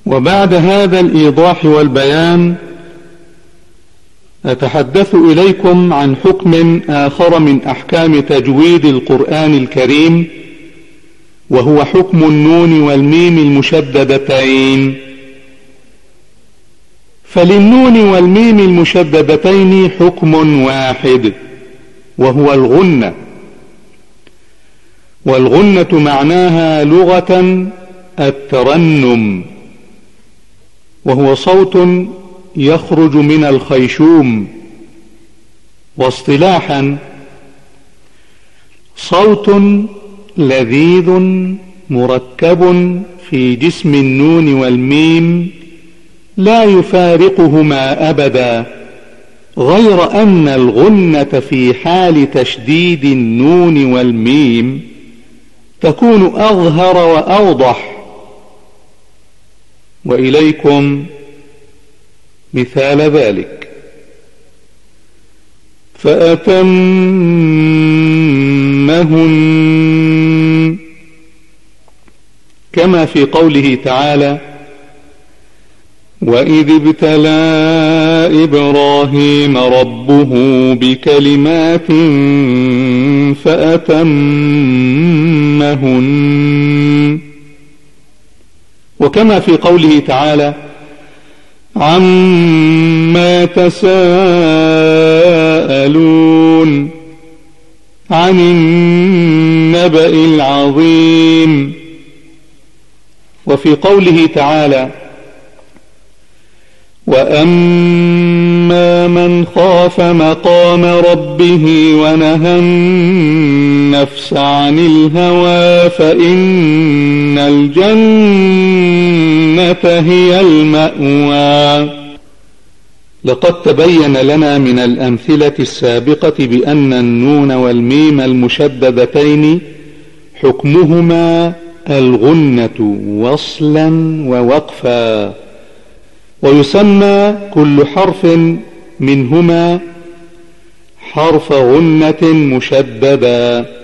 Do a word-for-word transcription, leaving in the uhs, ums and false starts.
وبعد هذا الإيضاح والبيان أتحدث إليكم عن حكم آخر من أحكام تجويد القرآن الكريم، وهو حكم النون والميم المشددتين. فللنون والميم المشددتين حكم واحد، وهو الغنة. والغنة معناها لغة الترنم، وهو صوت يخرج من الخيشوم، واصطلاحا صوت لذيذ مركب في جسم النون والميم لا يفارقهما أبدا، غير أن الغنة في حال تشديد النون والميم تكون أظهر وأوضح. وإليكم مثال ذلك: فأتمهن، كما في قوله تعالى: وإذ ابتلى إبراهيم ربه بكلمات فأتمهن. وكما في قوله تعالى: عما تساءلون عن النبأ العظيم. وفي قوله تعالى: وأما من خاف مقام ربه ونهى النفس عن الهوى فإن الجنة هي المأوى. لقد تبين لنا من الأمثلة السابقة بأن النون والميم المشددتين حكمهما الغنة وصلا ووقفا، ويسمى كل حرف منهما حرف غنة مشددا.